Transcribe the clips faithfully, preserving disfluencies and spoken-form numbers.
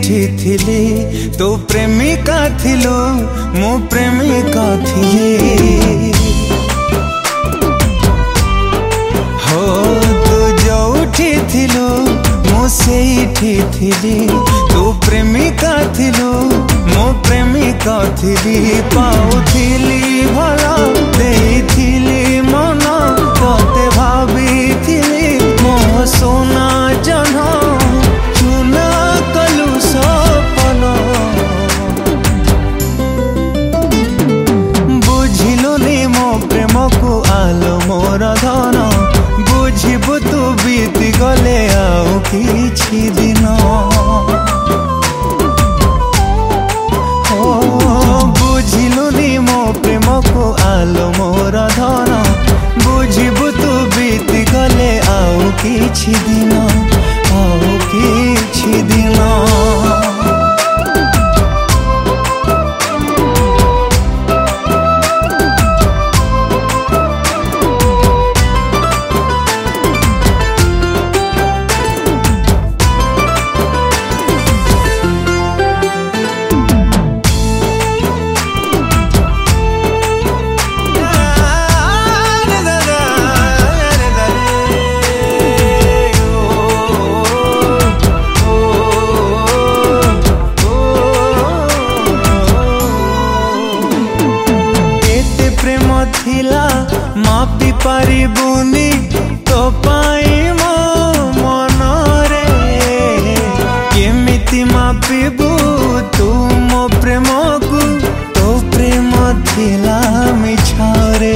ସେଇଠି ଥିଲି ତୁ ପ୍ରେମିକା ଥିଲୁ ମୁଁ ପ୍ରେମିକା ଥିଲି हो तू जोठी थिलु मु सेठी थिली तू प्रेमिका थिलु मु प्रेमिका थिली पाउथिली भला देइथिली मन तोते भाबिथिली मो सोना जन चुना कलु सपन बुझिलुनी मो प्रेम को आलो मोर धन बुझिबु तू बीती गले आउ किछि दिन ओ बुझिलुनी मो प्रेम को आलो मोर धन बुझिबु तू बीती गले आउ किछि दिन आउ किछि दिन थिला मापी पारिबुनी तो पाई मो मन रे केमिति मापिबु तू मो प्रेम को तो प्रेम थिला मिछरे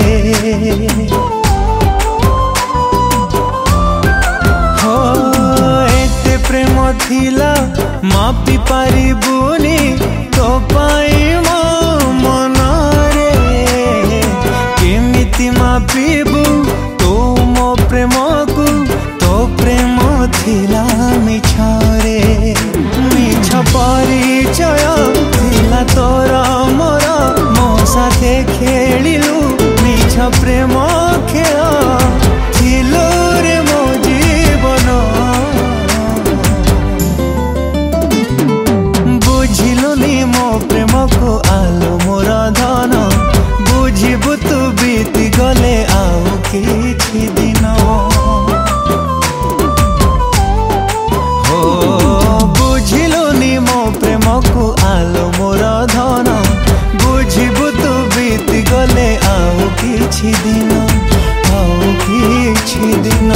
हो एते प्रेम थिला मापी पारिबुनी तो पाई मो मन मापिबु तो मो प्रेम को तो प्रेम थिला मिछरे मिछ परिचय थिला तोर मोर मो साथे खेलिलु मिछ प्रेम खेल थिलु रे मो जीवन बुझिलुनी मो प्रेम को आलो मोर धन बुझिबु तू बीती गले आउ किछि दिन हो बुझिलुनी मो प्रेम को आलो मोर धन बुझिबु तू बीती गले आउ किछि दिन आउ किछि दिन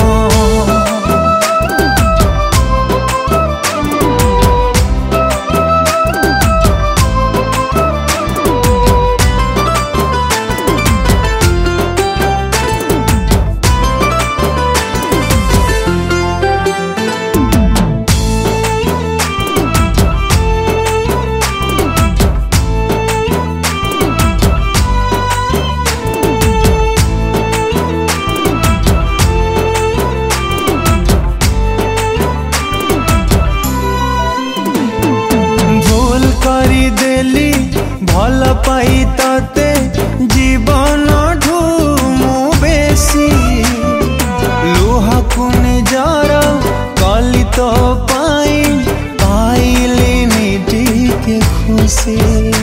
देली भल पाई तते जीवन ढू मु बेसी लुहा को निजार कली तो पाई पाइली नीति के खुशी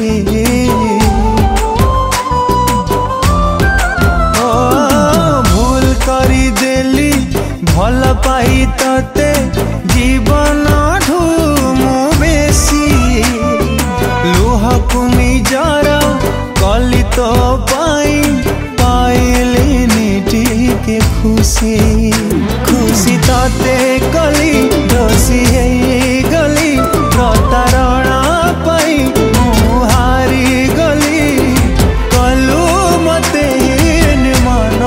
ओ भूल करी देली भल पाई तते जीवन ढू मु बेसी लुहा को निजार कली तो पाई पाइली नीति के खुशी खुशी ताते कली दोषी है गली प्रतारणा पाई मुहारी गली कलु मते मन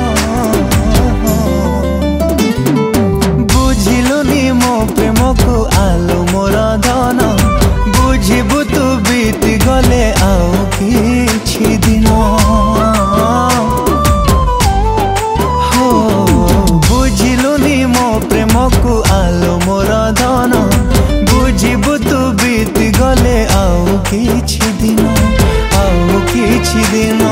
बुझिलुनी मो प्रेम को आलो मोर धन बुझिबु तू बीती गले आउ किछि दिन हो बुझिलुनी मो प्रेम को आलो मोर धन बुझिबु तू बीती गले आउ किछि दिन आउ किछि दिन